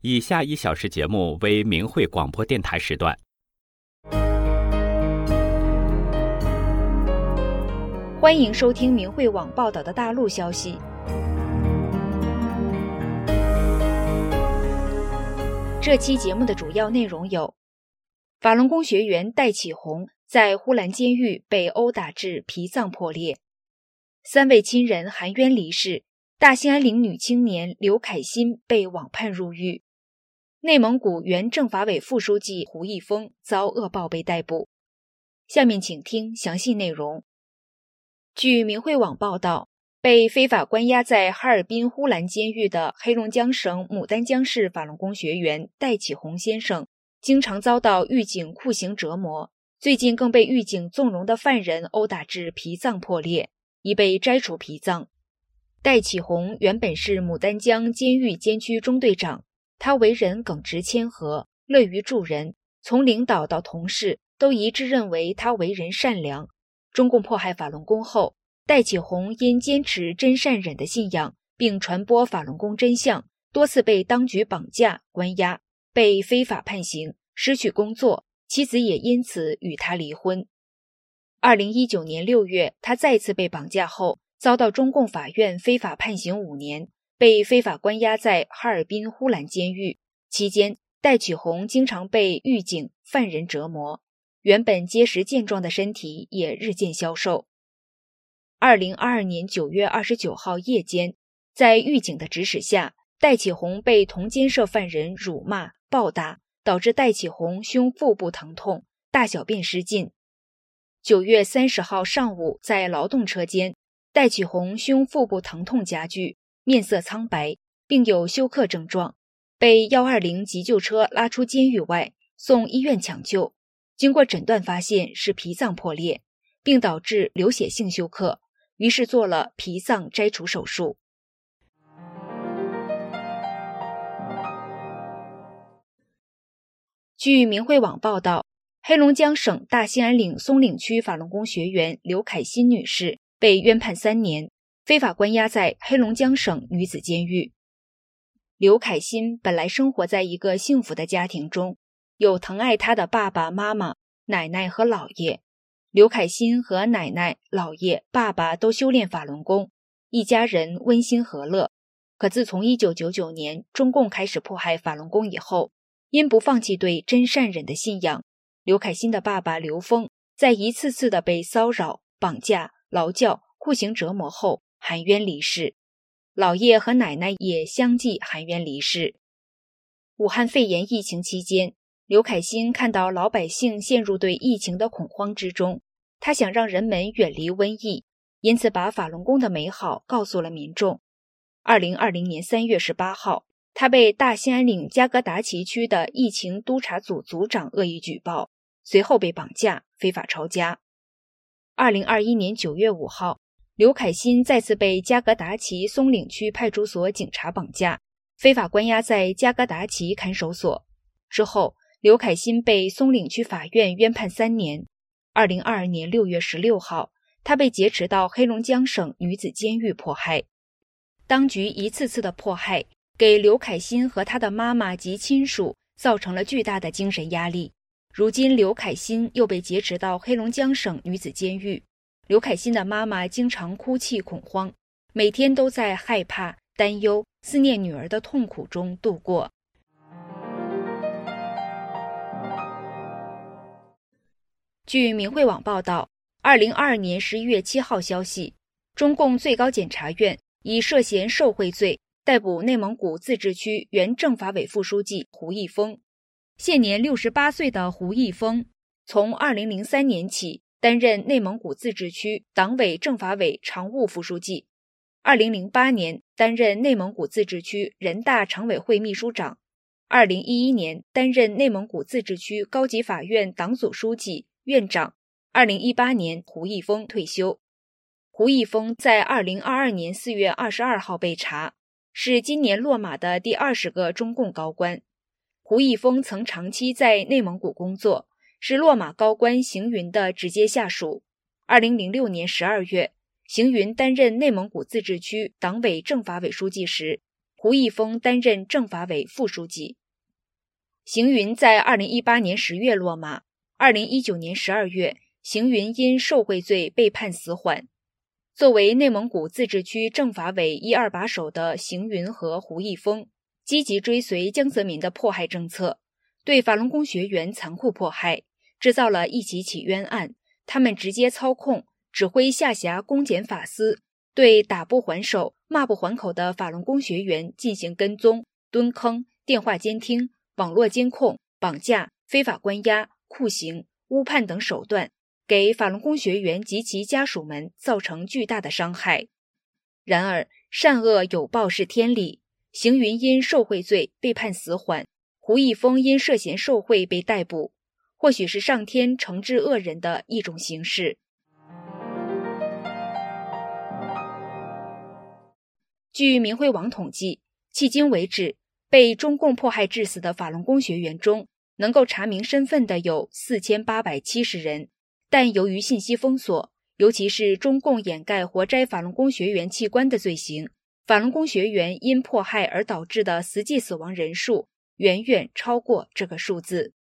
以下1小时节目为明慧广播电台时段。 欢迎收听明慧网报道的大陆消息。这期节目的主要内容有：法轮功学员戴启红在呼兰监狱被殴打致脾脏破裂，3位亲人含冤离世，大兴安岭女青年刘凯欣被网判入狱，内蒙古原政法委副书记胡一峰遭恶报被逮捕。下面请听详细内容。据明慧网报道，被非法关押在哈尔滨呼兰监狱的黑龙江省牡丹江市法轮功学员戴启红先生，经常遭到狱警酷刑折磨，最近更被狱警纵容的犯人殴打致脾脏破裂，已被摘除脾脏。戴启红原本是牡丹江监狱监区中队长，他为人耿直谦和，乐于助人，从领导到同事都一致认为他为人善良。中共迫害法轮功后，戴启红因坚持真善忍的信仰，并传播法轮功真相，多次被当局绑架关押，被非法判刑，失去工作，妻子也因此与他离婚。2019年6月，他再次被绑架后，遭到中共法院非法判刑5年，被非法关押在哈尔滨呼兰监狱。期间，戴启红经常被狱警、犯人折磨，原本结实健壮的身体也日渐消瘦。2022年9月29号夜间，在狱警的指使下，戴启红被同监舍犯人辱骂、暴打，导致戴启红胸腹部疼痛，大小便失禁。9月30号上午，在劳动车间，戴启红胸腹部疼痛加剧，面色苍白，并有休克症状，被120急救车拉出监狱外，送医院抢救。经过诊断发现是脾脏破裂，并导致流血性休克，于是做了脾脏摘除手术。据明慧网报道，黑龙江省大兴安岭松岭区法轮功学员刘凯欣女士被冤判3年，非法关押在黑龙江省女子监狱。刘凯欣本来生活在一个幸福的家庭中，有疼爱她的爸爸妈妈、奶奶和姥爷。刘凯欣和奶奶、姥爷、爸爸都修炼法轮功，一家人温馨和乐。可自从1999年中共开始迫害法轮功以后，因不放弃对真善忍的信仰，刘凯欣的爸爸刘峰在一次次的被骚扰、绑架、劳教、酷刑折磨后含冤离世，姥爷和奶奶也相继含冤离世。武汉肺炎疫情期间，刘凯欣看到老百姓陷入对疫情的恐慌之中，他想让人们远离瘟疫，因此把法轮功的美好告诉了民众。2020年3月18号，他被大兴安岭加格达奇区的疫情督察组组长恶意举报，随后被绑架，非法抄家。2021年9月5号，刘凯欣再次被加格达奇松岭区派出所警察绑架，非法关押在加格达奇看守所。之后，刘凯欣被松岭区法院冤判3年。2022年6月16号，他被劫持到黑龙江省女子监狱迫害。当局一次次的迫害，给刘凯欣和他的妈妈及亲属造成了巨大的精神压力。如今刘凯欣又被劫持到黑龙江省女子监狱，刘凯欣的妈妈经常哭泣恐慌，每天都在害怕、担忧、思念女儿的痛苦中度过。据明慧网报道，2022年11月7号消息，中共最高检察院以涉嫌受贿罪逮捕内蒙古自治区原政法委副书记胡一峰。现年68岁的胡一峰，从2003年起担任内蒙古自治区党委政法委常务副书记，2008年担任内蒙古自治区人大常委会秘书长，2011年担任内蒙古自治区高级法院党组书记、院长。2018年，胡一峰退休。胡一峰在2022年4月22号被查，是今年落马的第20个中共高官。胡一峰曾长期在内蒙古工作，是落马高官邢云的直接下属。2006年12月，邢云担任内蒙古自治区党委政法委书记时， 胡一峰担任政法委副书记。邢云在2018年10月落马，2019年12月，邢云因受贿罪被判死缓。作为内蒙古自治区政法委1、2把手的邢云和胡一峰，积极追随江泽民的迫害政策，对法轮功学员残酷迫害，制造了一起起冤案。他们直接操控、指挥下辖公检法司，对打不还手、骂不还口的法轮功学员进行跟踪、蹲坑、电话监听、网络监控、绑架、非法关押、酷刑、误判等手段，给法轮功学员及其家属们造成巨大的伤害。然而，善恶有报是天理，邢云因受贿罪被判死缓，胡一峰因涉嫌受贿被逮捕，或许是上天惩治恶人的一种形式。据明慧网统计，迄今为止，被中共迫害致死的法轮功学员中，能够查明身份的有4870人，但由于信息封锁，尤其是中共掩盖活摘法轮功学员器官的罪行，法轮功学员因迫害而导致的实际死亡人数远远超过这个数字。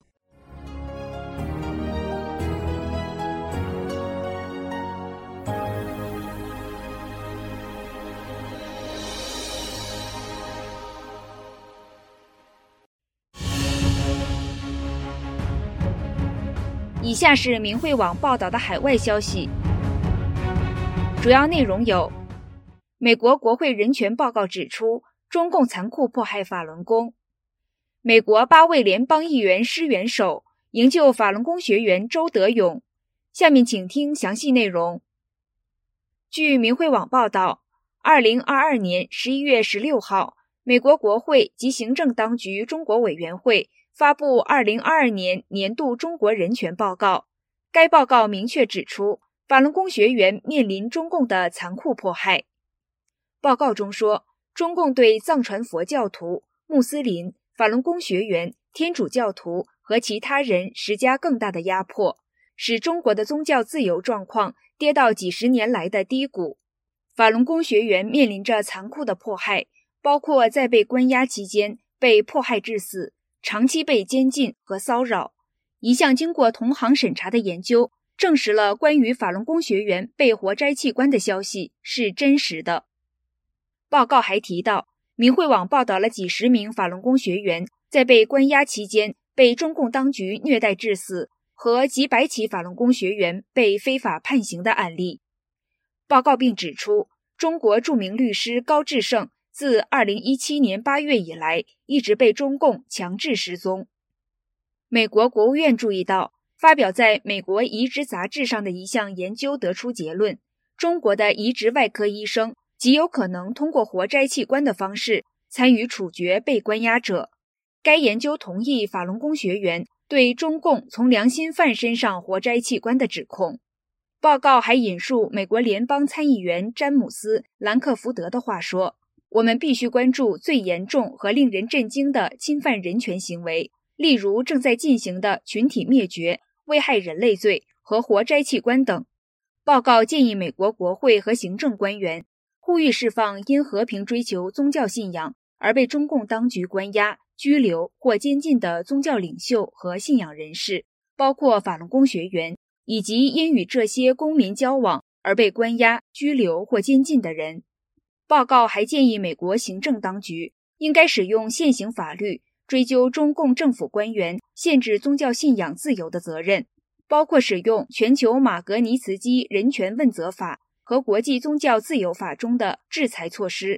以下是明慧网报道的海外消息，主要内容有：美国国会人权报告指出，中共残酷迫害法轮功；美国8位联邦议员施元首营救法轮功学员周德勇。下面请听详细内容。据明慧网报道，2022年11月16号，美国国会及行政当局中国委员会发布2022年年度中国人权报告。该报告明确指出，法轮功学员面临中共的残酷迫害。报告中说，中共对藏传佛教徒、穆斯林、法轮功学员、天主教徒和其他人施加更大的压迫，使中国的宗教自由状况跌到几十年来的低谷。法轮功学员面临着残酷的迫害，包括在被关押期间被迫害致死，长期被监禁和骚扰。一项经过同行审查的研究证实了关于法轮功学员被活摘器官的消息是真实的。报告还提到，明慧网报道了几十名法轮功学员在被关押期间被中共当局虐待致死，和几百起法轮功学员被非法判刑的案例。报告并指出，中国著名律师高志胜自2017年8月以来一直被中共强制失踪。美国国务院注意到，发表在美国移植杂志上的一项研究得出结论，中国的移植外科医生极有可能通过活摘器官的方式参与处决被关押者。该研究同意法轮功学员对中共从良心犯身上活摘器官的指控。报告还引述美国联邦参议员詹姆斯·兰克福德的话说，我们必须关注最严重和令人震惊的侵犯人权行为，例如正在进行的群体灭绝、危害人类罪和活摘器官等。报告建议美国国会和行政官员呼吁释放因和平追求宗教信仰而被中共当局关押、拘留或监禁的宗教领袖和信仰人士，包括法轮功学员，以及因与这些公民交往而被关押、拘留或监禁的人。报告还建议美国行政当局应该使用现行法律追究中共政府官员限制宗教信仰自由的责任，包括使用全球马格尼茨基人权问责法和国际宗教自由法中的制裁措施。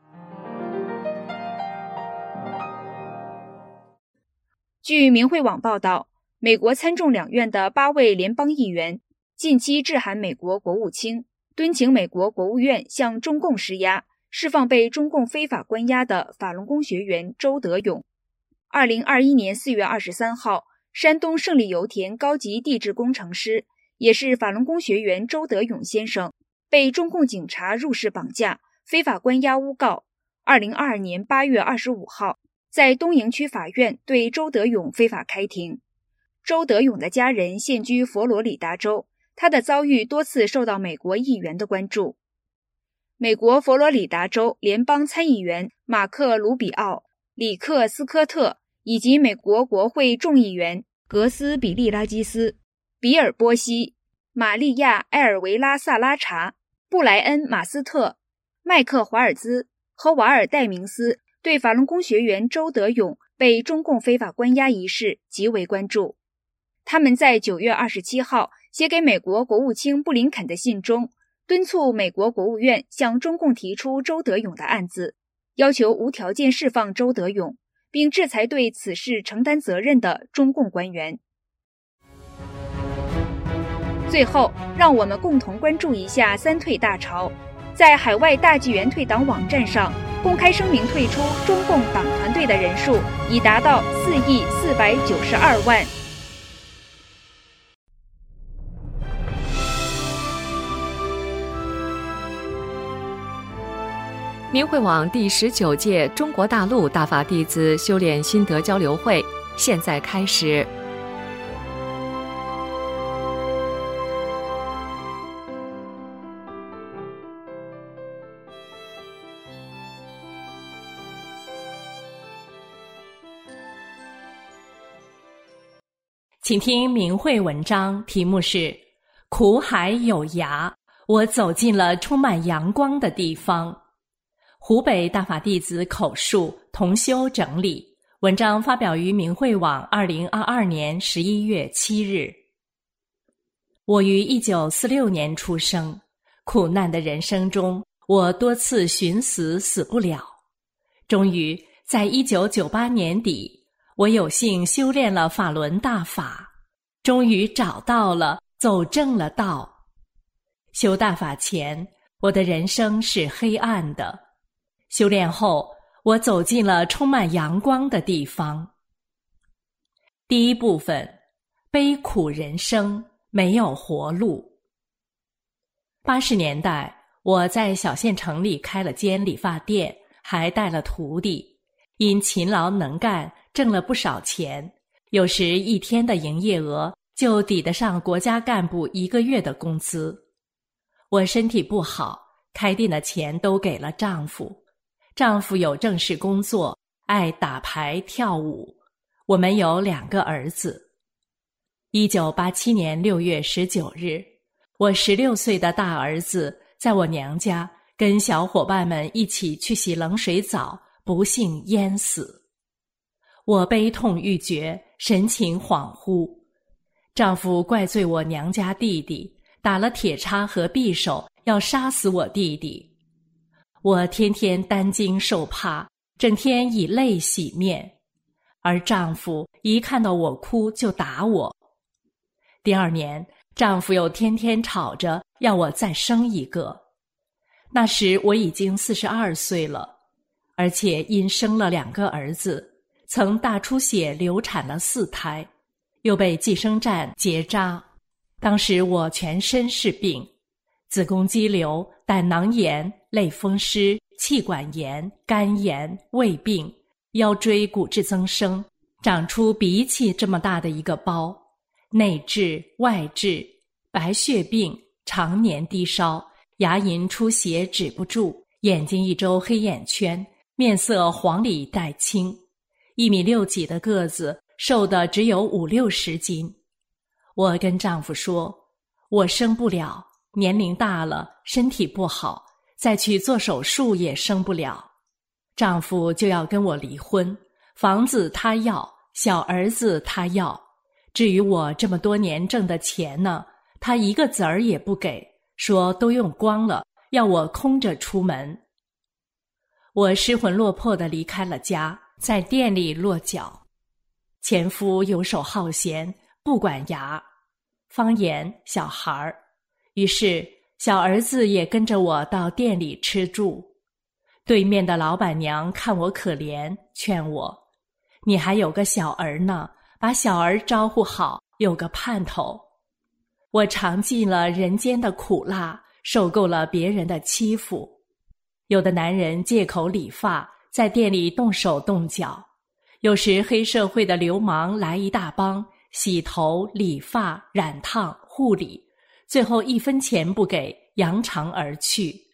据明慧网报道，美国参众两院的8位联邦议员近期致函美国国务卿，敦请美国国务院向中共施压，释放被中共非法关押的法轮功学员周德勇。2021年4月23号，山东胜利油田高级地质工程师，也是法轮功学员周德勇先生，被中共警察入室绑架、非法关押诬告。2022年8月25号，在东营区法院对周德勇非法开庭。周德勇的家人现居佛罗里达州，他的遭遇多次受到美国议员的关注。 美国佛罗里达州联邦参议员马克·卢比奥、里克·斯科特以及美国国会众议员格斯·比利拉基斯、比尔·波西、玛利亚·埃尔维拉·萨拉查、布莱恩·马斯特、麦克·华尔兹和瓦尔戴明斯对法轮功学员周德勇被中共非法关押一事极为关注。他们在9月27号写给美国国务卿布林肯的信中，敦促美国国务院向中共提出周德勇的案子，要求无条件释放周德勇，并制裁对此事承担责任的中共官员。最后，让我们共同关注一下三退大潮。在海外大纪元退党网站上，公开声明退出中共党团队的人数已达到4亿492万。 明慧网第19届中国大陆大法弟子修炼心得交流会现在开始。 请听明慧文章，题目是苦海有涯，我走进了充满阳光的地方。湖北大法弟子口述，同修整理，文章发表于明慧网2022年11月7日。我于1946年出生，苦难的人生中，我多次寻死死不了。终于在1998年底，我有幸修炼了法轮大法，终于找到了，走正了道。修大法前，我的人生是黑暗的，修炼后，我走进了充满阳光的地方。第一部分，悲苦人生，没有活路。80年代，我在小县城里开了间理发店，还带了徒弟，因勤劳能干，挣了不少钱，有时一天的营业额就抵得上国家干部1个月的工资。我身体不好，开店的钱都给了丈夫。丈夫有正式工作，爱打牌跳舞。我们有2个儿子。1987年6月19日，我16岁的大儿子在我娘家跟小伙伴们一起去洗冷水澡，不幸淹死。我悲痛欲绝，神情恍惚。丈夫怪罪我娘家弟弟，打了铁叉和匕首，要杀死我弟弟。我天天担惊受怕，整天以泪洗面，而丈夫一看到我哭就打我。第2年，丈夫又天天吵着要我再生一个。那时我已经42岁了，而且因生了2个儿子，曾大出血流产了4胎，又被计生站结扎。当时我全身是病，子宫肌瘤、胆囊炎、类风湿、气管炎、肝炎、胃病，腰椎骨质增生，长出鼻涕这么大的一个包，内痔、外痔、白血病，常年低烧，牙龈出血止不住，眼睛一周黑眼圈，面色黄里带青，1.6米几的个子，瘦的只有50-60斤。我跟丈夫说，我生不了，年龄大了，身体不好，再去做手术也生不了。丈夫就要跟我离婚，房子他要，小儿子他要，至于我这么多年挣的钱呢，他1个子儿也不给，说都用光了，要我空着出门。我失魂落魄地离开了家，在店里落脚。前夫游手好闲，不管牙，方言小孩儿，于是小儿子也跟着我到店里吃住。对面的老板娘看我可怜，劝我，你还有个小儿呢，把小儿招呼好，有个盼头。我尝尽了人间的苦辣，受够了别人的欺负。有的男人借口理发，在店里动手动脚，有时黑社会的流氓来一大帮，洗头、理发、染烫、护理，最后1分钱不给，扬长而去。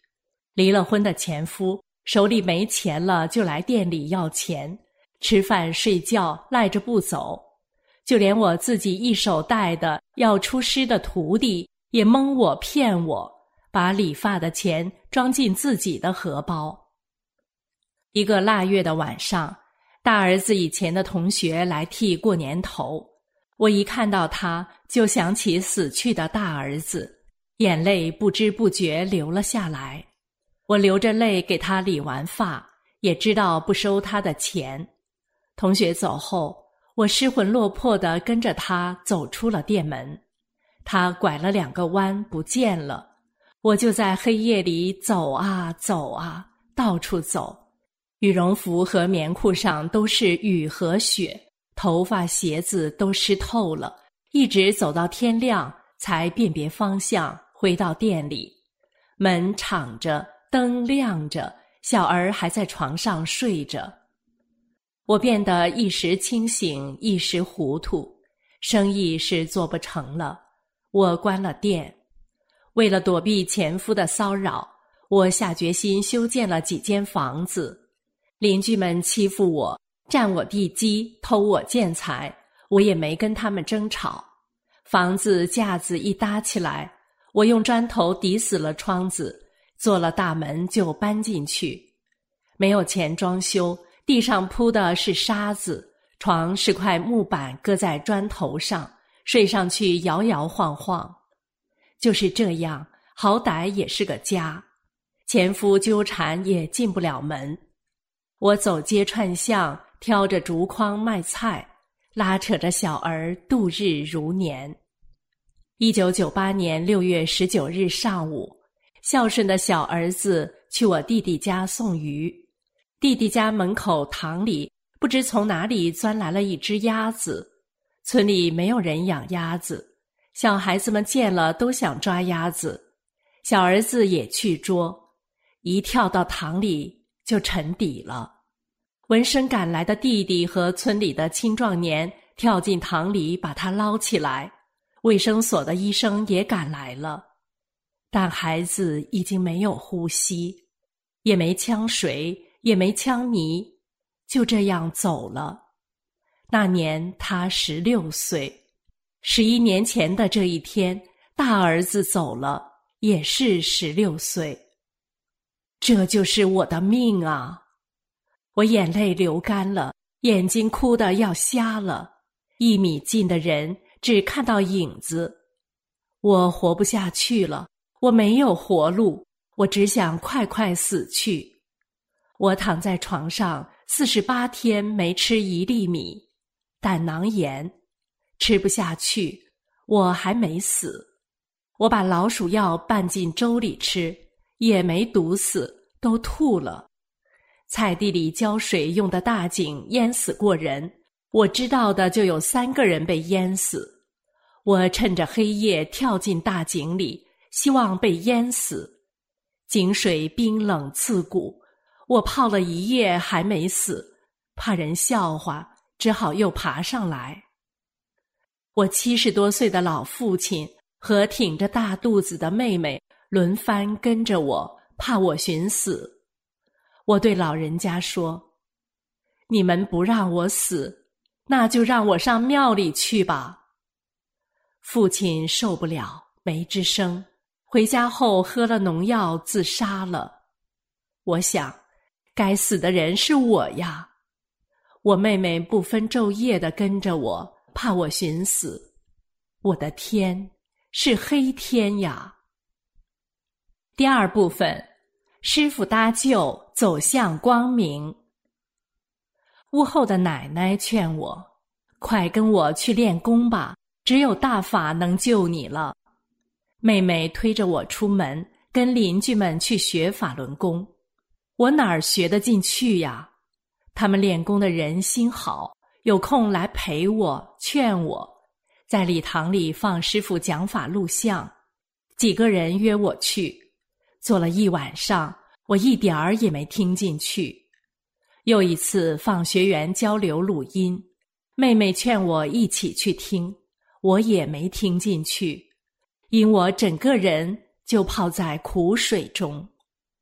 离了婚的前夫手里没钱了，就来店里要钱，吃饭睡觉赖着不走。就连我自己一手带的要出师的徒弟也蒙我骗我，把理发的钱装进自己的荷包。一个腊月的晚上，大儿子以前的同学来剃过年头，我一看到他就想起死去的大儿子，眼泪不知不觉流了下来。我流着泪给他理完发，也知道不收他的钱。同学走后，我失魂落魄地跟着他走出了店门。他拐了2个弯不见了，我就在黑夜里走啊走啊，到处走。羽绒服和棉裤上都是雨和雪，头发鞋子都湿透了，一直走到天亮才辨别方向，回到店里。门敞着，灯亮着，小儿还在床上睡着。我变得一时清醒，一时糊涂，生意是做不成了，我关了店。为了躲避前夫的骚扰，我下决心修建了几间房子。邻居们欺负我，占我地基，偷我建材，我也没跟他们争吵。房子架子一搭起来，我用砖头抵死了窗子，做了大门就搬进去。没有钱装修，地上铺的是沙子，床是块木板搁在砖头上，睡上去摇摇晃晃。就是这样，好歹也是个家。前夫纠缠也进不了门。我走街串巷，挑着竹筐卖菜，拉扯着小儿度日如年。1998年6月19日上午，孝顺的小儿子去我弟弟家送鱼。弟弟家门口塘里不知从哪里钻来了一只鸭子。村里没有人养鸭子，小孩子们见了都想抓鸭子，小儿子也去捉，一跳到塘里就沉底了。闻声赶来的弟弟和村里的青壮年跳进塘里把他捞起来，卫生所的医生也赶来了，但孩子已经没有呼吸，也没呛水，也没呛泥，就这样走了。那年他16岁，11年前的这一天，大儿子走了，也是16岁。这就是我的命啊！我眼泪流干了，眼睛哭得要瞎了，1米近的人只看到影子。我活不下去了，我没有活路，我只想快快死去。我躺在床上48天没吃1粒米，胆囊炎，吃不下去，我还没死。我把老鼠药拌进粥里吃，也没毒死，都吐了。菜地里浇水用的大井淹死过人，我知道的就有3个人被淹死。我趁着黑夜跳进大井里，希望被淹死。井水冰冷刺骨，我泡了1夜还没死，怕人笑话，只好又爬上来。我70多岁的老父亲和挺着大肚子的妹妹轮番跟着我，怕我寻死。我对老人家说：“你们不让我死，那就让我上庙里去吧。”父亲受不了，没吱声，回家后喝了农药自杀了。我想，该死的人是我呀。我妹妹不分昼夜地跟着我，怕我寻死。我的天，是黑天呀！第2部分，师傅搭救，走向光明。屋后的奶奶劝我，快跟我去练功吧，只有大法能救你了。妹妹推着我出门，跟邻居们去学法轮功。我哪儿学得进去呀？他们练功的人心好，有空来陪我，劝我。在礼堂里放师傅讲法录像，几个人约我去，坐了1晚上，我一点儿也没听进去。又一次放学员交流录音，妹妹劝我一起去听，我也没听进去，因我整个人就泡在苦水中。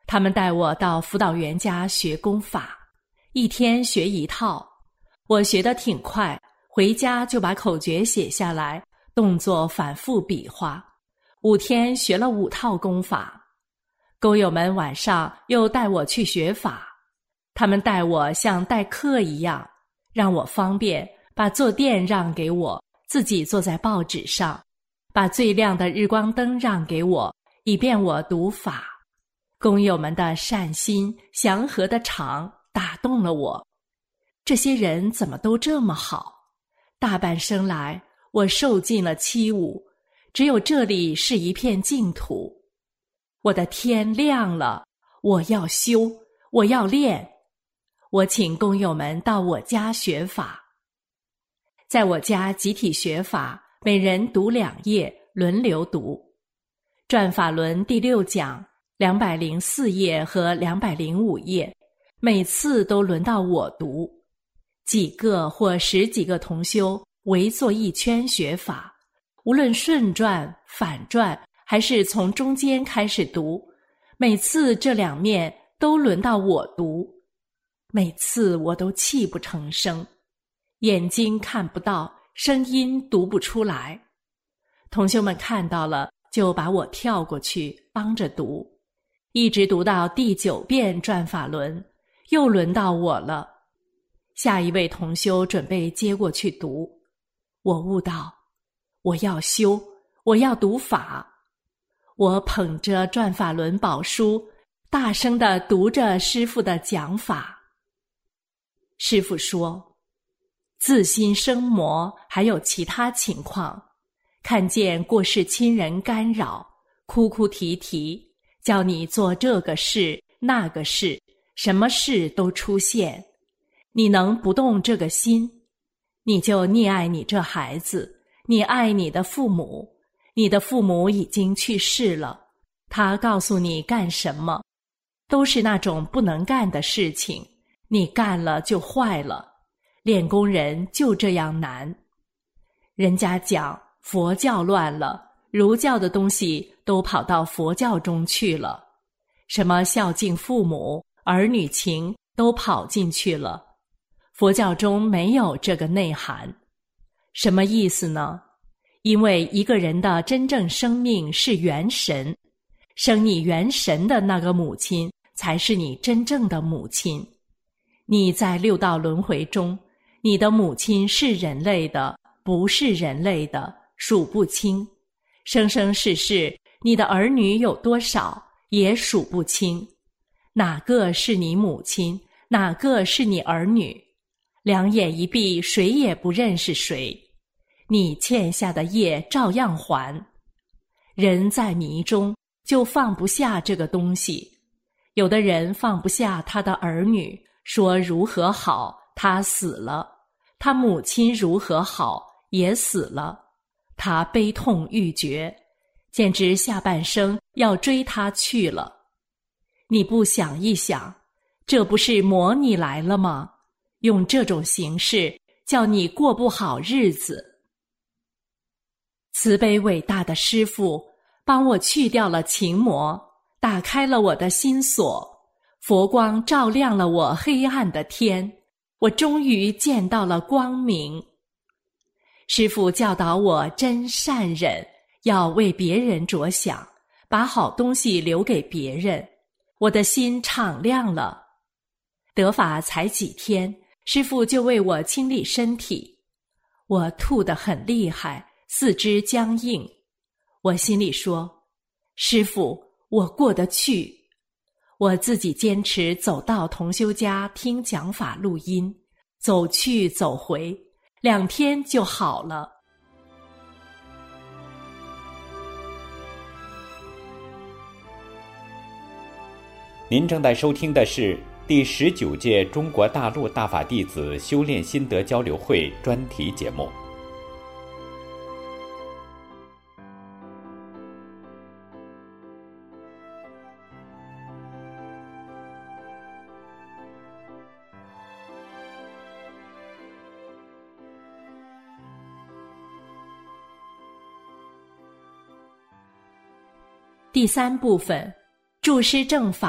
他们带我到辅导员家学功法，一天学一套。我学得挺快，回家就把口诀写下来，动作反复比划。5天学了5套功法。工友们晚上又带我去学法，他们带我像代课一样，让我方便把坐垫让给我，自己坐在报纸上，把最亮的日光灯让给我，以便我读法。工友们的善心祥和的肠打动了我，这些人怎么都这么好？大半生来，我受尽了欺侮，只有这里是一片净土。我的天亮了，我要修，我要练。我请工友们到我家学法，在我家集体学法，每人读2页，轮流读。转法轮第6讲204页和205页，每次都轮到我读。几个或10几个同修围坐一圈学法，无论顺转、反转，还是从中间开始读，每次这2面都轮到我读。每次我都泣不成声，眼睛看不到，声音读不出来。同修们看到了，就把我跳过去帮着读，一直读到第9遍转法轮，又轮到我了。下一位同修准备接过去读，我悟到，我要修，我要读法。我捧着转法轮宝书，大声地读着师父的讲法。师父说，自心生魔还有其他情况，看见过世亲人干扰，哭哭啼啼，叫你做这个事那个事，什么事都出现，你能不动这个心，你就溺爱你这孩子，你爱你的父母，你的父母已经去世了，他告诉你干什么，都是那种不能干的事情，你干了就坏了，练功人就这样难。人家讲佛教乱了，儒教的东西都跑到佛教中去了，什么孝敬父母、儿女情都跑进去了，佛教中没有这个内涵。什么意思呢？因为一个人的真正生命是元神，生你元神的那个母亲才是你真正的母亲。你在6道轮回中，你的母亲是人类的，不是人类的，数不清。生生世世，你的儿女有多少，也数不清。哪个是你母亲，哪个是你儿女？2眼一闭，谁也不认识谁。你欠下的业照样还。人在迷中，就放不下这个东西。有的人放不下他的儿女，说如何好，他死了；他母亲如何好，也死了。他悲痛欲绝，简直下半生要追他去了。你不想一想，这不是魔你来了吗？用这种形式叫你过不好日子。慈悲伟大的师父帮我去掉了情魔，打开了我的心锁，佛光照亮了我黑暗的天，我终于见到了光明。师父教导我真善忍，要为别人着想，把好东西留给别人，我的心敞亮了。得法才几天，师父就为我清理身体，我吐得很厉害，四肢僵硬。我心里说，师父，我过得去。我自己坚持走到同修家听讲法录音，走去走回，2天就好了。 您正在收听的是第19届中国大陆大法弟子修炼心得交流会专题节目。 第3部分，注师正法，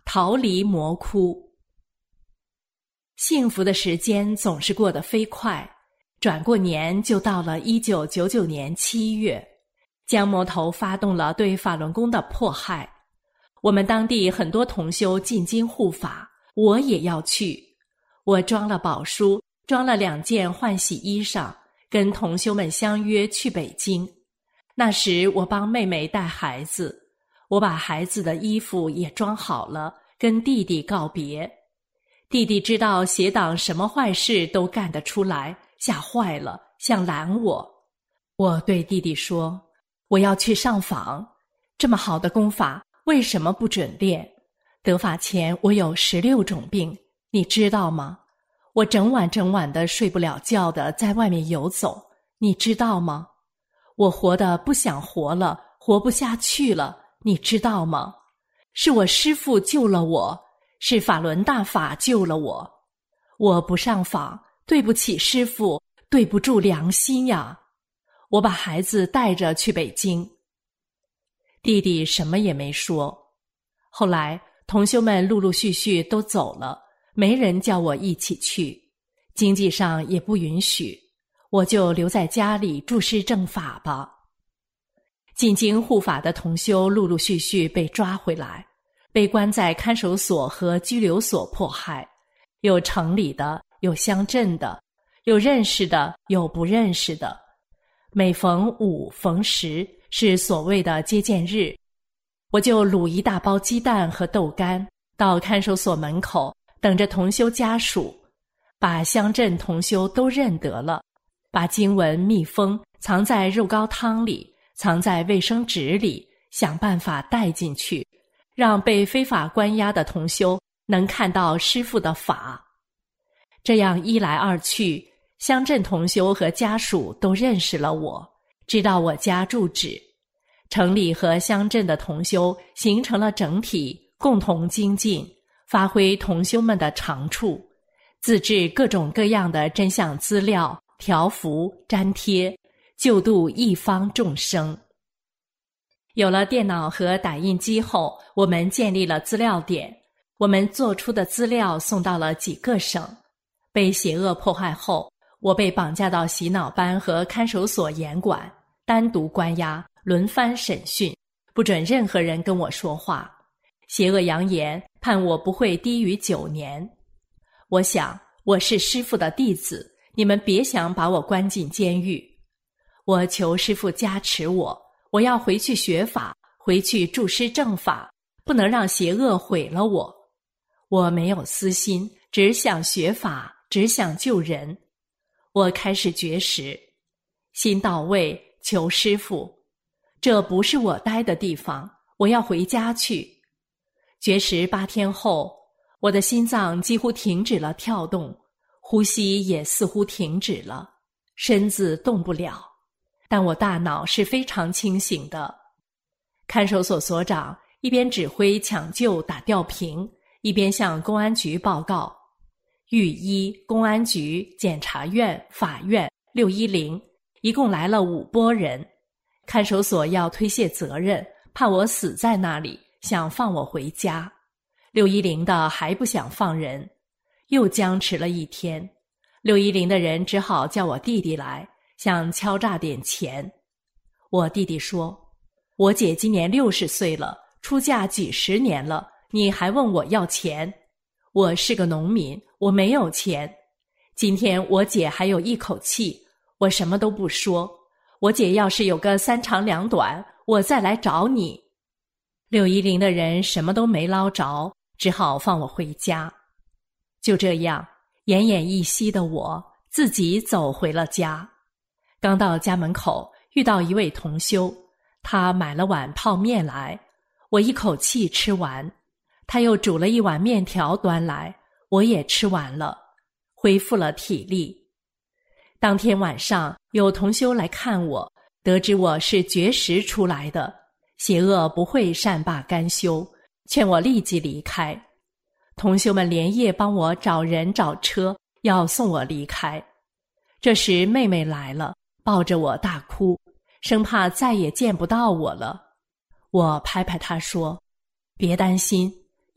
逃离魔窟。幸福的时间总是过得飞快，转过年就到了1999年7月，江魔头发动了对法轮功的迫害。我们当地很多同修进京护法，我也要去。我装了宝书，装了2件换洗衣裳，跟同修们相约去北京。那时我帮妹妹带孩子，我把孩子的衣服也装好了，跟弟弟告别。弟弟知道邪党什么坏事都干得出来，吓坏了，想拦我。我对弟弟说，我要去上访，这么好的功法为什么不准练？得法前我有16种病，你知道吗？我整晚的睡不了觉的在外面游走，你知道吗？我活得不想活了，活不下去了，你知道吗？是我师父救了我，是法轮大法救了我。我不上访，对不起师父，对不住良心呀。我把孩子带着去北京。弟弟什么也没说。后来同修们陆陆续续都走了，没人叫我一起去，经济上也不允许，我就留在家里注师正法吧。进京护法的同修陆陆续续被抓回来，被关在看守所和拘留所迫害，有城里的，有乡镇的，有认识的，有不认识的。每逢5、逢10是所谓的接见日，我就卤一大包鸡蛋和豆干到看守所门口等着同修家属，把乡镇同修都认得了，把经文密封藏在肉糕汤里，藏在卫生纸里，想办法带进去，让被非法关押的同修能看到师父的法。这样一来二去，乡镇同修和家属都认识了我，知道我家住址。城里和乡镇的同修形成了整体，共同精进，发挥同修们的长处，自制各种各样的真相资料、条幅、粘贴，救度一方众生。有了电脑和打印机后，我们建立了资料点，我们做出的资料送到了几个省。被邪恶迫害后，我被绑架到洗脑班和看守所严管，单独关押，轮番审讯，不准任何人跟我说话。邪恶扬言判我不会低于9年。我想，我是师父的弟子，你们别想把我关进监狱。我求师父加持我，我要回去学法，回去注师正法，不能让邪恶毁了我。我没有私心，只想学法，只想救人。我开始绝食，心到位，求师父，这不是我待的地方，我要回家去。绝食8天后，我的心脏几乎停止了跳动，呼吸也似乎停止了，身子动不了，但我大脑是非常清醒的。看守所所长一边指挥抢救打吊瓶，一边向公安局报告。狱医、公安局、检察院、法院、610，一共来了5拨人。看守所要推卸责任，怕我死在那里，想放我回家。610的还不想放人，又僵持了1天。610的人只好叫我弟弟来，想敲诈点钱。我弟弟说，我姐今年60岁了，出嫁几10年了，你还问我要钱？我是个农民，我没有钱。今天我姐还有一口气，我什么都不说。我姐要是有个3长2短，我再来找你。610的人什么都没捞着，只好放我回家。就这样，奄奄一息的我自己走回了家。刚到家门口，遇到一位同修，他买了碗泡面来，我一口气吃完。他又煮了一碗面条端来，我也吃完了，恢复了体力。当天晚上有同修来看我，得知我是绝食出来的，邪恶不会善罢甘休，劝我立即离开。同修们连夜帮我找人找车，要送我离开。这时妹妹来了，抱着我大哭，生怕再也见不到我了。我拍拍她说，别担心，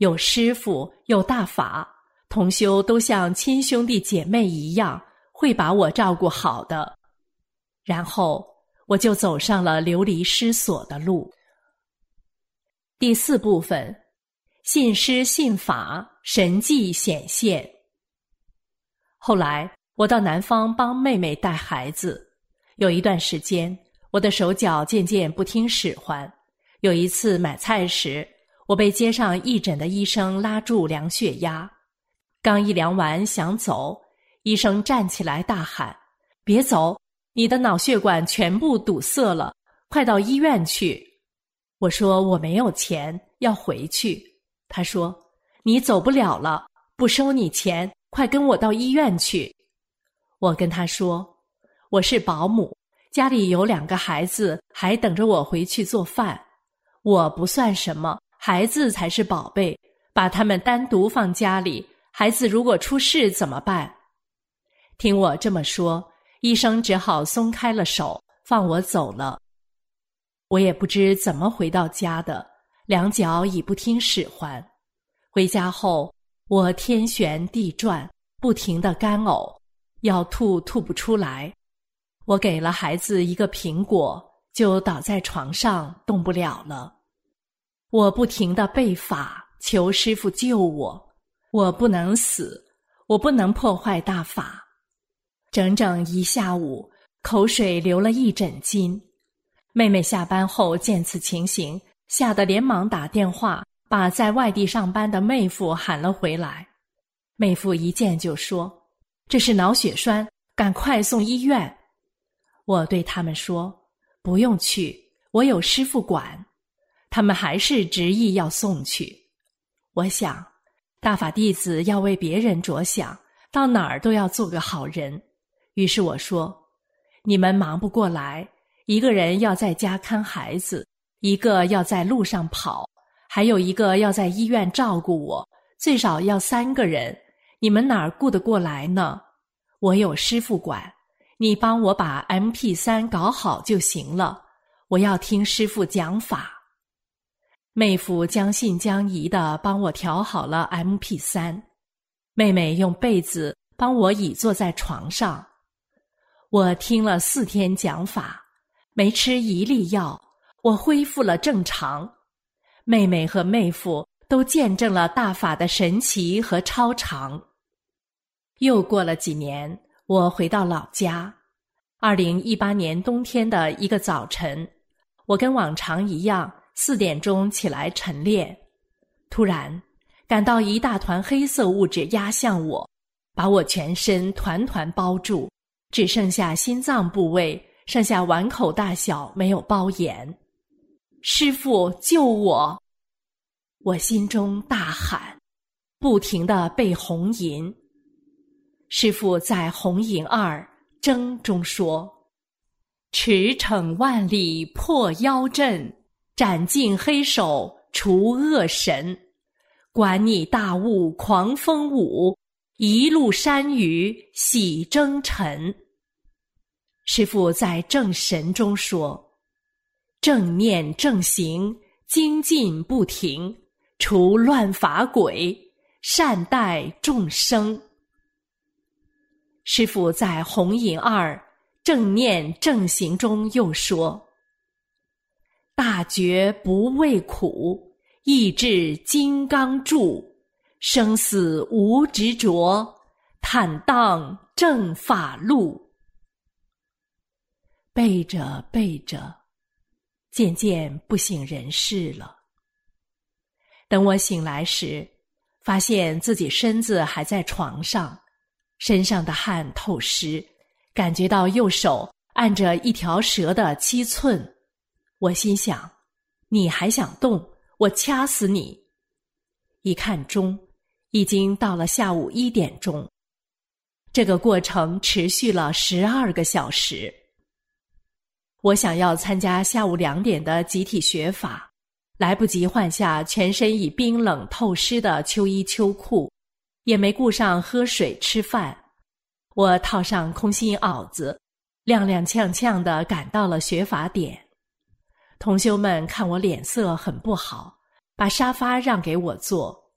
有师父，有大法，同修都像亲兄弟姐妹一样，会把我照顾好的。然后我就走上了流离失所的路。第4部分，信师信法，神迹显现。后来我到南方帮妹妹带孩子，有一段时间我的手脚渐渐不听使唤。有一次买菜时，我被街上义诊的医生拉住量血压，刚一量完想走，医生站起来大喊：别走，你的脑血管全部堵塞了，快到医院去。我说我没有钱，要回去。他说你走不了了，不收你钱，快跟我到医院去。我跟他说我是保姆，家里有2个孩子，还等着我回去做饭。我不算什么，孩子才是宝贝，把他们单独放家里，孩子如果出事怎么办？听我这么说，医生只好松开了手，放我走了。我也不知怎么回到家的，2脚已不听使唤。回家后，我天旋地转，不停地干呕，要吐吐不出来。我给了孩子一个苹果，就倒在床上动不了了。我不停地背法，求师父救我。我不能死，我不能破坏大法。整整1下午，口水流了1整斤。妹妹下班后见此情形，吓得连忙打电话把在外地上班的妹夫喊了回来。妹夫一见就说：这是脑血栓，赶快送医院。我对他们说不用去，我有师父管。他们还是执意要送去。我想大法弟子要为别人着想，到哪儿都要做个好人。于是我说你们忙不过来，一个人要在家看孩子，一个要在路上跑，还有一个要在医院照顾我，最少要3个人，你们哪儿顾得过来呢？我有师父管，你帮我把 MP3 搞好就行了，我要听师父讲法。妹夫将信将疑地帮我调好了 MP3， 妹妹用被子帮我倚坐在床上。我听了4天讲法，没吃1粒药，我恢复了正常。妹妹和妹夫都见证了大法的神奇和超常。又过了几年，我回到老家。2018年冬天的一个早晨，我跟往常一样4点钟起来晨练，突然感到一大团黑色物质压向我，把我全身团团包住，只剩下心脏部位，剩下碗口大小没有包严。师父救我！我心中大喊，不停地背红吟。师父在红吟2征中说：驰骋万里破妖阵，斩尽黑手除恶神，管你大雾狂风舞，一路山雨洗征尘。师父在正神中说：正念正行，精进不停，除乱法鬼，善待众生。师父在红吟2正念正行中又说：大觉不畏苦，意志金刚柱，生死无执着，坦荡正法路。背着背着，渐渐不省人事了。等我醒来时，发现自己身子还在床上，身上的汗透湿，感觉到右手按着一条蛇的7寸。我心想，你还想动，我掐死你。一看钟，已经到了下午1点钟。这个过程持续了12个小时。我想要参加下午2点的集体学法，来不及换下全身已冰冷透湿的秋衣秋裤，也没顾上喝水吃饭。我套上空心袄子，踉踉跄跄地赶到了学法点。同修们看我脸色很不好，把沙发让给我坐，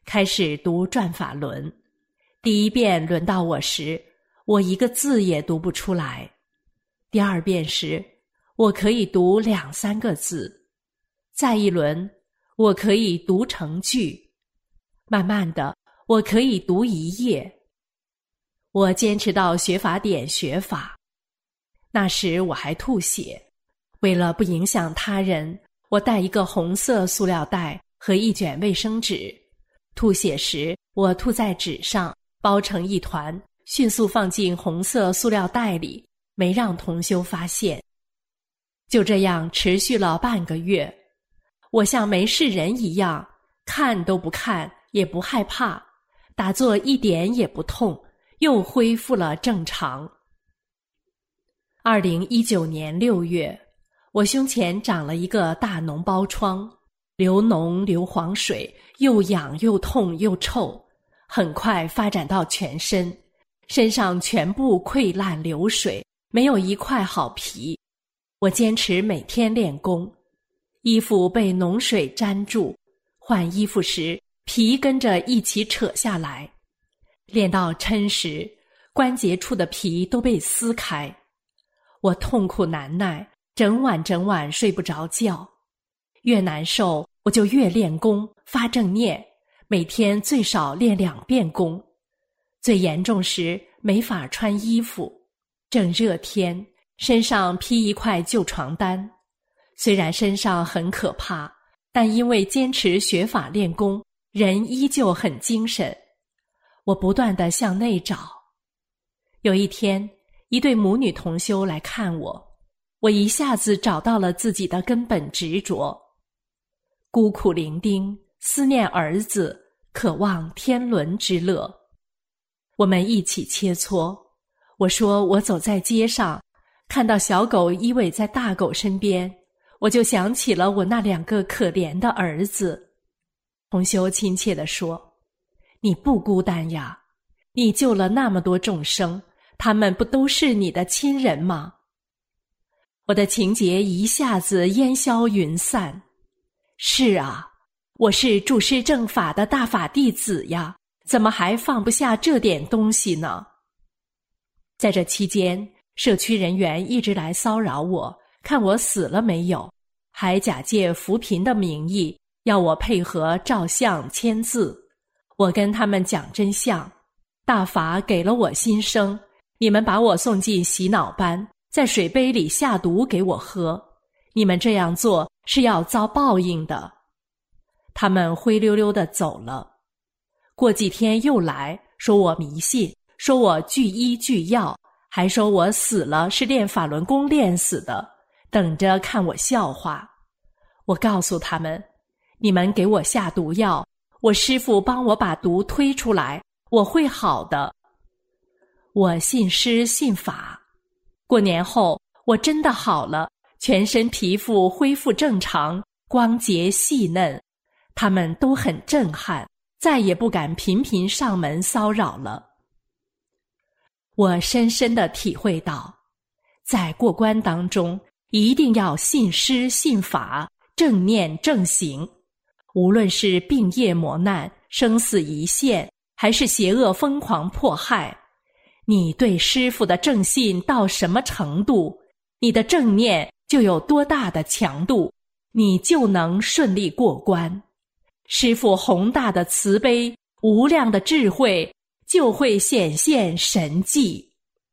开始读转法轮。第一遍轮到我时，我一个字也读不出来。第二遍时，我可以读2-3个字。再一轮，我可以读成句。慢慢的，我可以读1页。我坚持到学法典学法。那时我还吐血，为了不影响他人，我带一个红色塑料袋和一卷卫生纸。吐血时，我吐在纸上，包成一团，迅速放进红色塑料袋里，没让同修发现。就这样持续了半个月，我像没事人一样，看都不看，也不害怕，打坐一点也不痛，又恢复了正常。2019年6月，我胸前长了一个大脓包疮，流脓流黄水，又痒又痛又臭，很快发展到全身，身上全部溃烂流水，没有一块好皮。我坚持每天练功，衣服被脓水粘住，换衣服时皮跟着一起扯下来，练到抻时，关节处的皮都被撕开。我痛苦难耐，整晚睡不着觉。越难受，我就越练功，发正念，每天最少练2遍功。最严重时，没法穿衣服，正热天，身上披一块旧床单。虽然身上很可怕，但因为坚持学法练功，人依旧很精神。我不断地向内找。有一天，一对母女同修来看我，我一下子找到了自己的根本执着。孤苦伶仃，思念儿子，渴望天伦之乐。我们一起切磋。我说我走在街上，看到小狗依偎在大狗身边，我就想起了我那2个可怜的儿子。同修亲切地说，你不孤单呀，你救了那么多众生，他们不都是你的亲人吗？我的情结一下子烟消云散。是啊，我是注师正法的大法弟子呀，怎么还放不下这点东西呢？在这期间，社区人员一直来骚扰我，看我死了没有，还假借扶贫的名义，要我配合照相签字。我跟他们讲真相，大法给了我新生，你们把我送进洗脑班，在水杯里下毒给我喝，你们这样做是要遭报应的。他们灰溜溜地走了。过几天又来，说我迷信，说我拒医拒药，还说我死了是练法轮功练死的，等着看我笑话。我告诉他们，你们给我下毒药，我师父帮我把毒推出来，我会好的。我信师信法。过年后，我真的好了，全身皮肤恢复正常，光洁细嫩。他们都很震撼，再也不敢频频上门骚扰了。我深深地体会到，在过关当中，一定要信师信法，正念正行。无论是病业磨难、生死一线，还是邪恶疯狂迫害，你对师父的正信到什么程度，你的正念就有多大的强度，你就能顺利过关。师父宏大的慈悲，无量的智慧，就会显现神迹。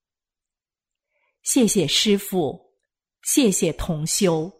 谢谢师父，谢谢同修。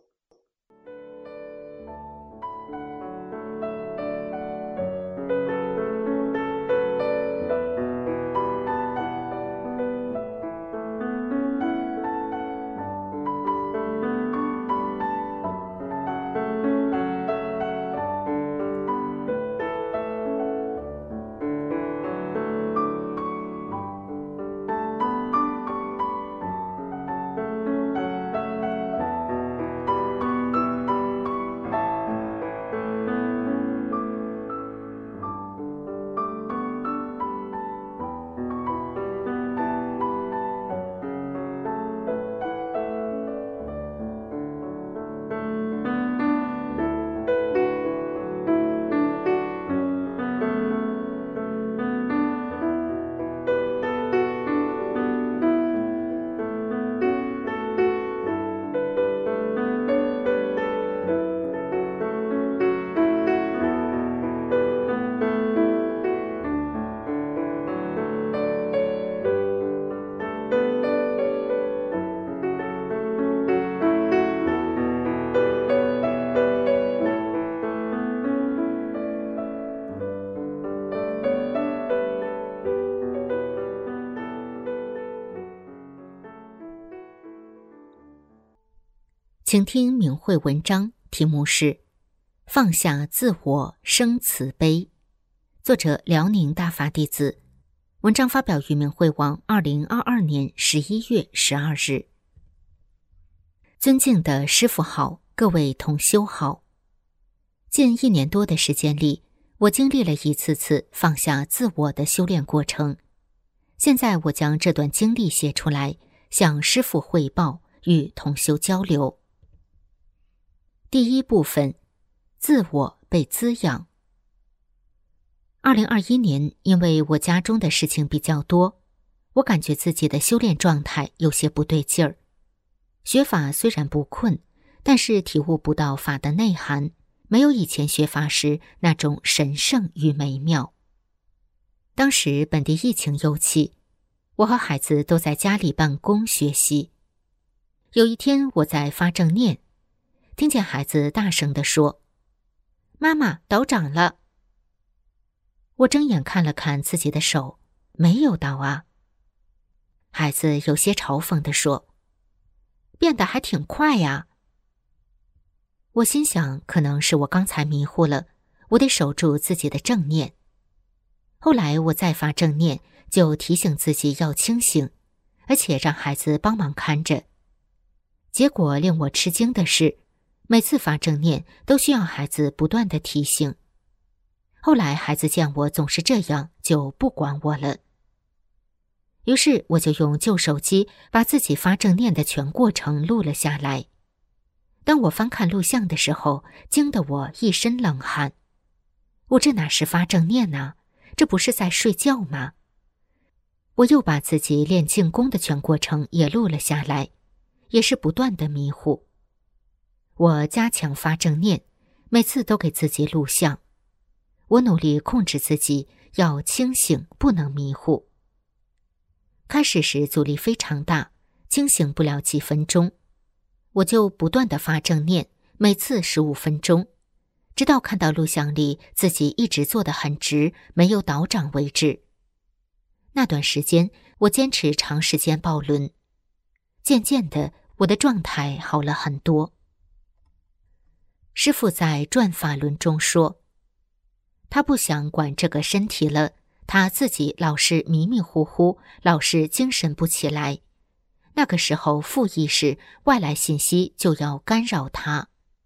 请听明慧文章，题目是放下自我生慈悲，作者辽宁大法弟子。文章发表于明慧网2022年11月12日。尊敬的师父好，各位同修好。近1年多的时间里，我经历了一次次放下自我的修炼过程。现在我将这段经历写出来，向师父汇报，与同修交流。第一部分，自我被滋养。2021年，因为我家中的事情比较多，我感觉自己的修炼状态有些不对劲儿。学法虽然不困，但是体悟不到法的内涵，没有以前学法时那种神圣与美妙。当时本地疫情又起，我和孩子都在家里办公学习。有一天我在发正念，听见孩子大声地说：“妈妈，倒掌了。”我睁眼看了看自己的手，没有倒啊。孩子有些嘲讽地说：“变得还挺快呀。”我心想，可能是我刚才迷糊了，我得守住自己的正念。后来我再发正念，就提醒自己要清醒，而且让孩子帮忙看着。结果令我吃惊的是，每次发正念都需要孩子不断的提醒。后来孩子见我总是这样，就不管我了。于是我就用旧手机把自己发正念的全过程录了下来。当我翻看录像的时候，惊得我一身冷汗。我这哪是发正念啊？这不是在睡觉吗？我又把自己练静功的全过程也录了下来，也是不断的迷糊。我加强发正念，每次都给自己录像。我努力控制自己，要清醒，不能迷糊。开始时阻力非常大，清醒不了几分钟，我就不断的发正念，每次15分钟，直到看到录像里自己一直坐得很直，没有倒掌为止。那段时间，我坚持长时间抱轮，渐渐的，我的状态好了很多。师父在转法轮中说，他不想管这个身体了，他自己老是迷迷糊糊，老是精神不起来。那个时候负意识、外来信息就要干扰他。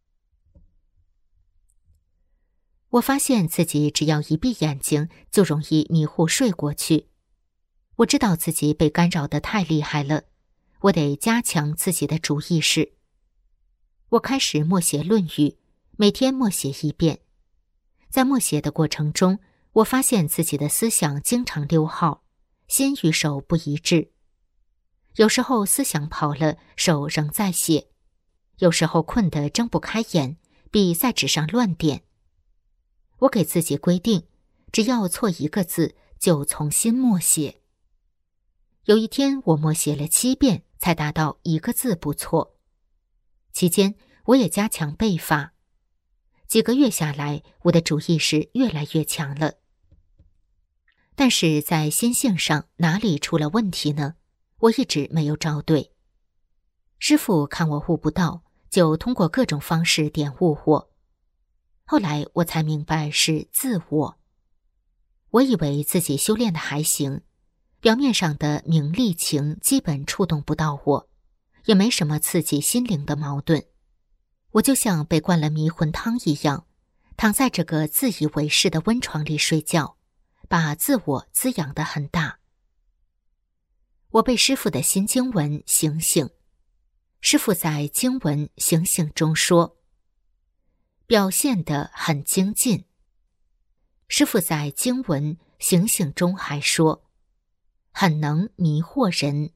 我发现自己只要一闭眼睛，就容易迷糊睡过去。我知道自己被干扰得太厉害了，我得加强自己的主意识。我开始默写《论语》，每天默写1遍。在默写的过程中，我发现自己的思想经常溜号，心与手不一致。有时候思想跑了，手仍在写；有时候困得睁不开眼，笔在纸上乱点。我给自己规定，只要错1个字，就重新默写。有一天我默写了7遍，才达到1个字不错。期间我也加强背法。几个月下来，我的主意识越来越强了。但是在心性上哪里出了问题呢？我一直没有找对。师父看我悟不到，就通过各种方式点悟我。后来我才明白是自我。我以为自己修炼的还行，表面上的名利情基本触动不到我，也没什么刺激心灵的矛盾。我就像被灌了迷魂汤一样，躺在这个自以为是的温床里睡觉，把自我滋养得很大。我被师父的新经文醒醒。师父在经文醒醒中说，表现得很精进。师父在经文醒醒中还说，很能迷惑人。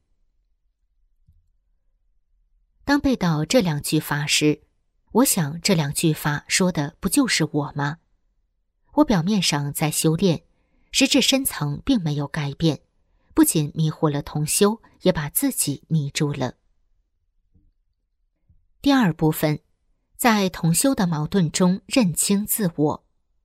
当背到这2句法时，我想这2句法说的不就是我吗？我表面上在修炼，实质深层并没有改变，不仅迷惑了同修，也把自己迷住了。第2部分，在同修的矛盾中认清自我。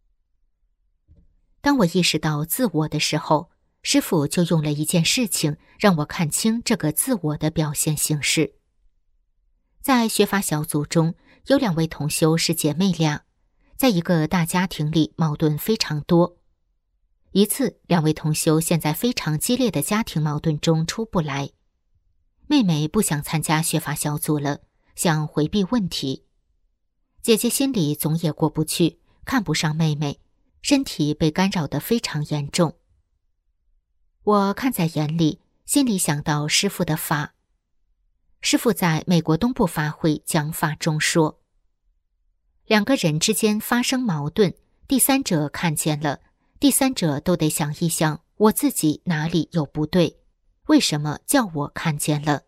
当我意识到自我的时候，师父就用了一件事情让我看清这个自我的表现形式。 在学法小组中，有2位同修是姐妹俩，在一个大家庭里矛盾非常多。一次，2位同修陷在非常激烈的家庭矛盾中出不来。妹妹不想参加学法小组了，想回避问题。姐姐心里总也过不去，看不上妹妹，身体被干扰得非常严重。我看在眼里，心里想到师父的法。师父在美国东部法会讲法中说，2个人之间发生矛盾，第三者看见了，第三者都得想一想，我自己哪里有不对，为什么叫我看见了？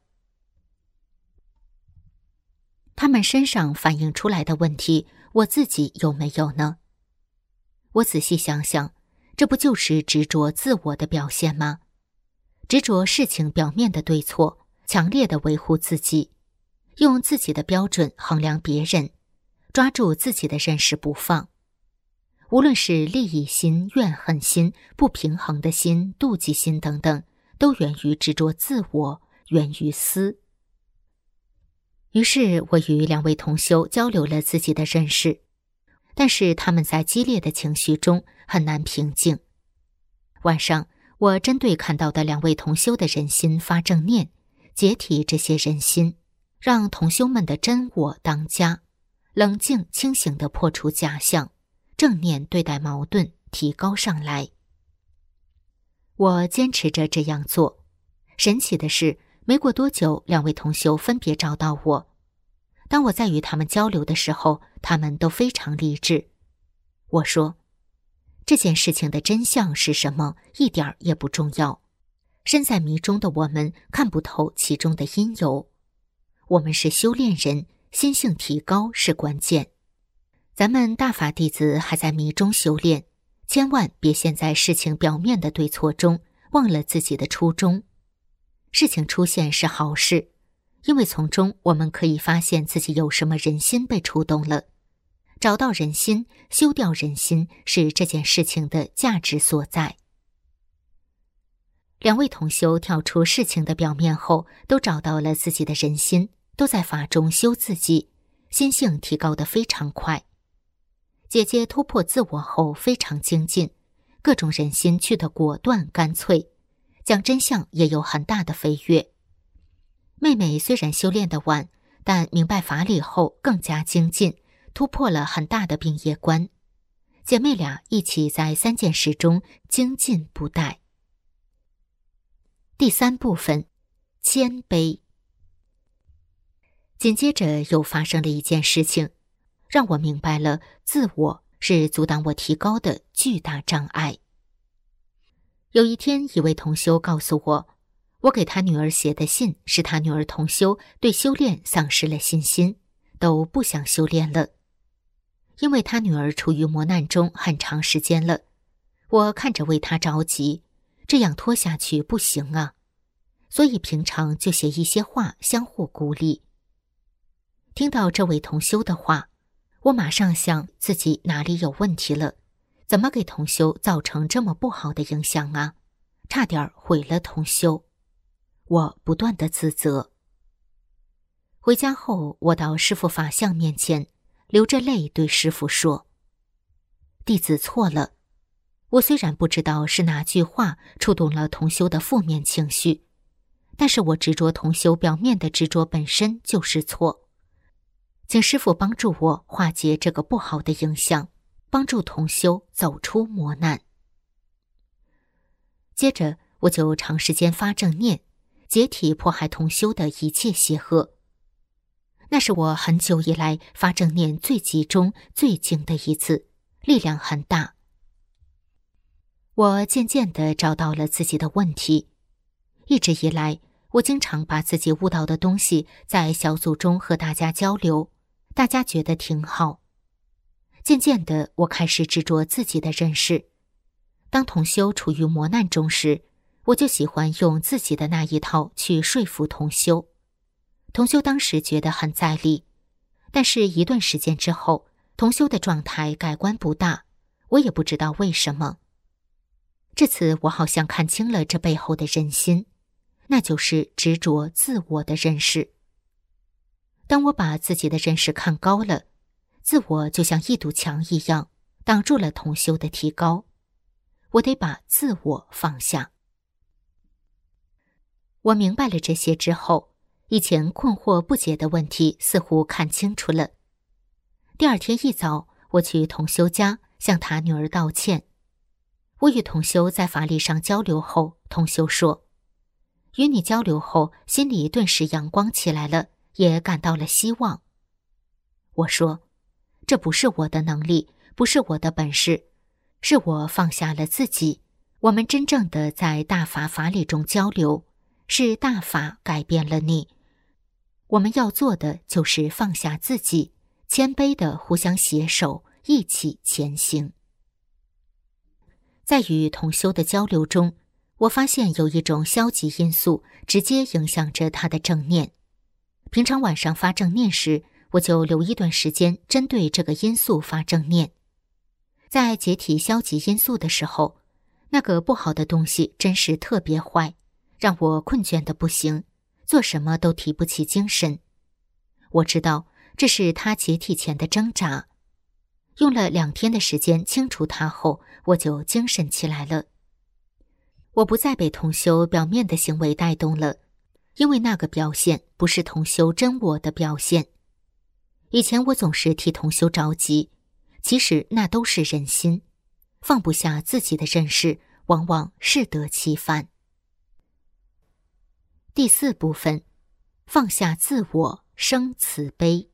他们身上反映出来的问题，我自己有没有呢？我仔细想想，这不就是执着自我的表现吗？执着事情表面的对错，强烈的维护自己，用自己的标准衡量别人，抓住自己的认识不放。无论是利益心、怨恨心、不平衡的心、妒忌心等等，都源于执着自我，源于私。于是我与2位同修交流了自己的认识，但是他们在激烈的情绪中很难平静。晚上，我针对看到的2位同修的人心发正念，解体这些人心，让同修们的真我当家，冷静清醒地破除假象，正念对待矛盾，提高上来。我坚持着这样做。神奇的是，没过多久，2位同修分别找到我。当我在与他们交流的时候，他们都非常理智。我说，这件事情的真相是什么，一点也不重要。身在迷中的我们看不透其中的因由。我们是修炼人，心性提高是关键。咱们大法弟子还在迷中修炼，千万别陷在事情表面的对错中，忘了自己的初衷。事情出现是好事，因为从中我们可以发现自己有什么人心被触动了。找到人心，修掉人心，是这件事情的价值所在。2位同修跳出事情的表面后，都找到了自己的人心，都在法中修自己，心性提高得非常快。姐姐突破自我后非常精进，各种人心去得果断干脆，讲真相也有很大的飞跃。妹妹虽然修炼得晚，但明白法理后更加精进，突破了很大的病业关。姐妹俩一起在3件事中精进不怠。第3部分，谦卑。紧接着又发生了一件事情，让我明白了自我是阻挡我提高的巨大障碍。有一天，一位同修告诉我，我给他女儿写的信是他女儿同修对修炼丧失了信心，都不想修炼了。因为他女儿处于磨难中很长时间了，我看着为他着急，这样拖下去不行啊，所以平常就写一些话相互鼓励。听到这位同修的话，我马上想自己哪里有问题了，怎么给同修造成这么不好的影响啊？差点毁了同修。我不断地自责。回家后，我到师父法像面前，流着泪对师父说：“弟子错了。我虽然不知道是哪句话触动了同修的负面情绪，但是我执着同修表面的执着本身就是错。请师父帮助我化解这个不好的影响，帮助同修走出磨难。”接着我就长时间发正念，解体迫害同修的一切邪恶。那是我很久以来发正念最集中、最精的一次，力量很大。我渐渐地找到了自己的问题。一直以来，我经常把自己悟到的东西在小组中和大家交流，大家觉得挺好。渐渐的，我开始执着自己的认识。当同修处于磨难中时，我就喜欢用自己的那一套去说服同修。同修当时觉得很在理，但是一段时间之后，同修的状态改观不大，我也不知道为什么。这次我好像看清了这背后的人心，那就是执着自我的认识。 当我把自己的认识看高了，自我就像一堵墙一样，挡住了同修的提高。我得把自我放下。我明白了这些之后，以前困惑不解的问题似乎看清楚了。第二天一早，我去同修家向他女儿道歉。我与同修在法理上交流后，同修说，与你交流后，心里顿时阳光起来了，也感到了希望。我说，这不是我的能力，不是我的本事，是我放下了自己。我们真正的在大法法理中交流，是大法改变了你。我们要做的就是放下自己，谦卑地互相携手，一起前行。在与同修的交流中，我发现有一种消极因素直接影响着他的正念。平常晚上发正念时，我就留一段时间针对这个因素发正念。在解体消极因素的时候，那个不好的东西真是特别坏，让我困倦的不行，做什么都提不起精神。我知道这是他解体前的挣扎。用了2天的时间清除它后，我就精神起来了。我不再被同修表面的行为带动了，因为那个表现不是同修真我的表现。以前我总是替同修着急，其实那都是人心，放不下自己的认识，往往适得其反。第4部分，放下自我，生慈悲。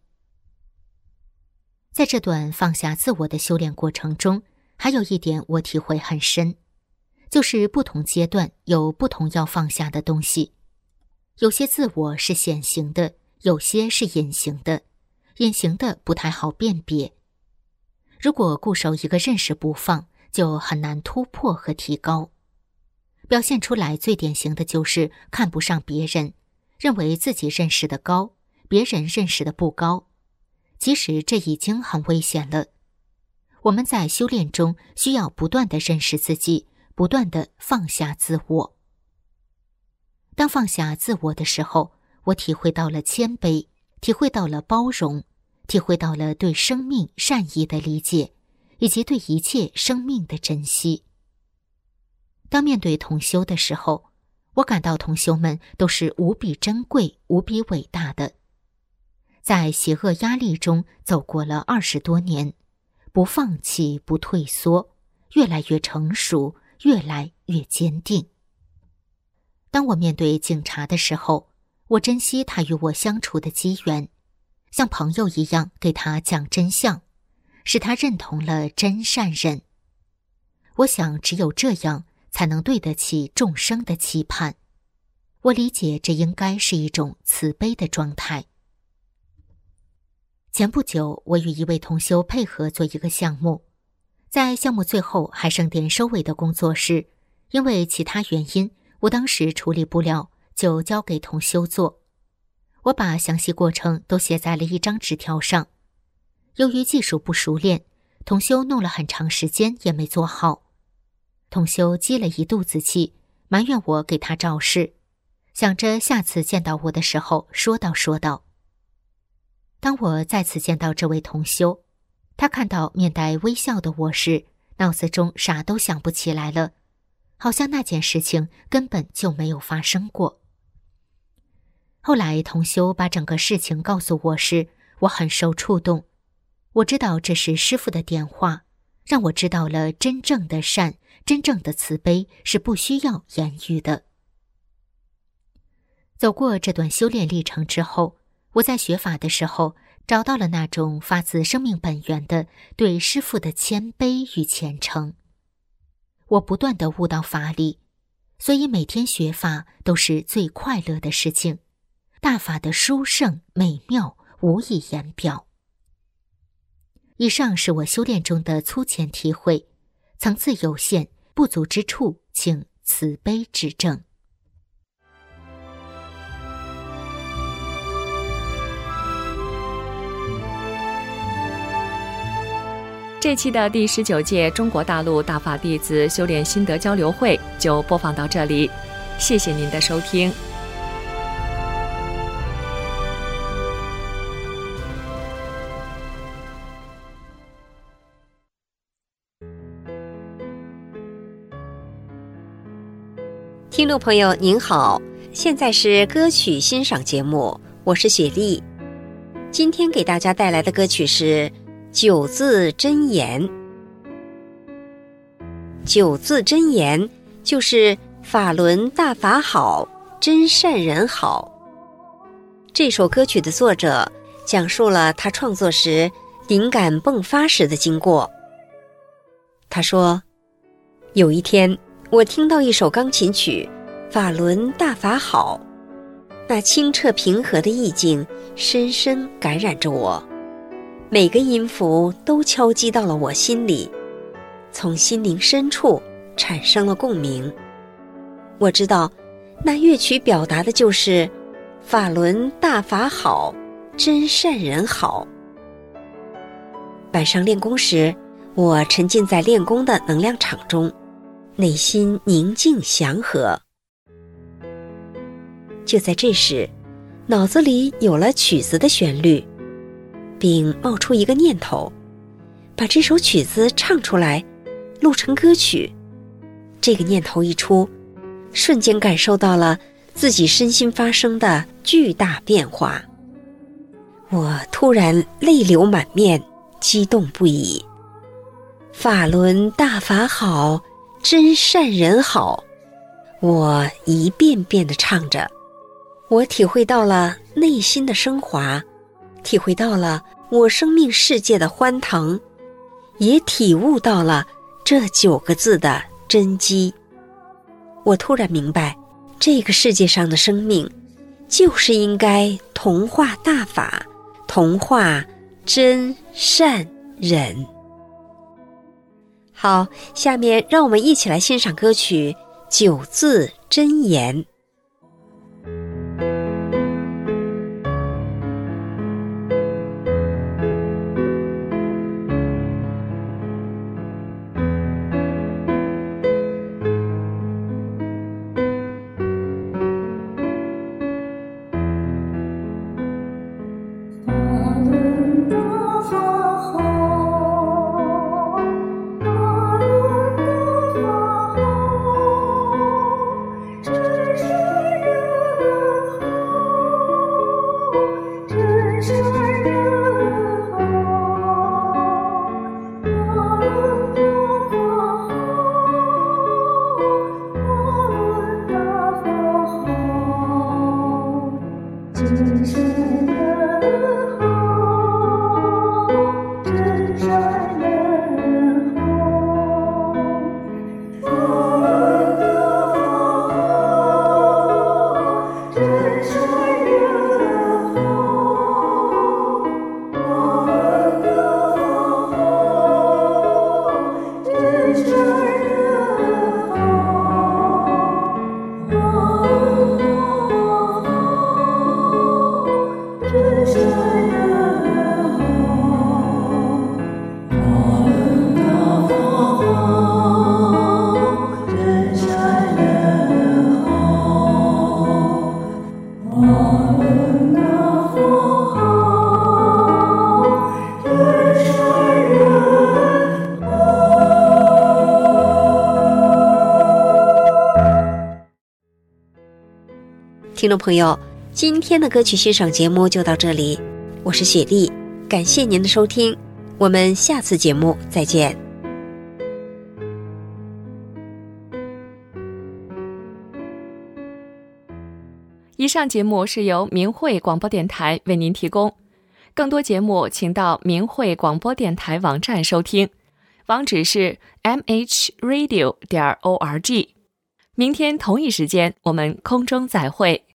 在这段放下自我的修炼过程中，还有一点我体会很深，就是不同阶段有不同要放下的东西。有些自我是显形的，有些是隐形的，隐形的不太好辨别。如果固守一个认识不放，就很难突破和提高。表现出来最典型的就是看不上别人，认为自己认识的高，别人认识的不高。其实这已经很危险了。我们在修炼中需要不断地认识自己，不断地放下自我。当放下自我的时候，我体会到了谦卑，体会到了包容，体会到了对生命善意的理解，以及对一切生命的珍惜。当面对同修的时候，我感到同修们都是无比珍贵、无比伟大的。在邪恶压力中走过了20多年，不放弃，不退缩，越来越成熟，越来越坚定。当我面对警察的时候，我珍惜他与我相处的机缘，像朋友一样给他讲真相，使他认同了真善忍。我想只有这样才能对得起众生的期盼。我理解这应该是一种慈悲的状态。前不久，我与一位同修配合做一个项目，在项目最后还剩点收尾的工作时，因为其他原因，我当时处理不了，就交给同修做。我把详细过程都写在了一张纸条上。由于技术不熟练，同修弄了很长时间也没做好。同修积了一肚子气，埋怨我给他找事，想着下次见到我的时候说道。当我再次见到这位同修，他看到面带微笑的我时，脑子中啥都想不起来了，好像那件事情根本就没有发生过。后来同修把整个事情告诉我时，我很受触动。我知道这是师父的点化，让我知道了真正的善，真正的慈悲是不需要言语的。走过这段修炼历程之后，我在学法的时候找到了那种发自生命本源的对师父的谦卑与虔诚。我不断地悟到法理，所以每天学法都是最快乐的事情。大法的殊胜美妙无以言表。以上是我修炼中的粗浅体会，层次有限，不足之处请慈悲指正。 这期的第19届中国大陆大法弟子修炼心得交流会就播放到这里，谢谢您的收听。 听众朋友您好，现在是歌曲欣赏节目，我是雪莉。今天给大家带来的歌曲是九字真言。九字真言就是法轮大法好，真善人好。这首歌曲的作者讲述了他创作时灵感迸发时的经过。他说，有一天我听到一首钢琴曲法轮大法好，那清澈平和的意境深深感染着我，每个音符都敲击到了我心里，从心灵深处产生了共鸣。我知道那乐曲表达的就是法轮大法好，真善人好。晚上练功时，我沉浸在练功的能量场中，内心宁静祥和。就在这时，脑子里有了曲子的旋律，并冒出一个念头，把这首曲子唱出来，录成歌曲。这个念头一出，瞬间感受到了自己身心发生的巨大变化。我突然泪流满面，激动不已。法轮大法好，真善人好，我一遍遍地唱着。我体会到了内心的升华，体会到了我生命世界的欢腾，也体悟到了这9个字的真机。我突然明白，这个世界上的生命就是应该同化大法，同化真善人。好，下面让我们一起来欣赏歌曲《九字真言》。听众朋友，今天的歌曲欣赏节目就到这里，我是雪莉，感谢您的收听，我们下次节目再见。 以上节目是由明慧广播电台为您提供，更多节目请到明慧广播电台网站收听，网址是 mhradio.org。明天同一时间我们空中再会。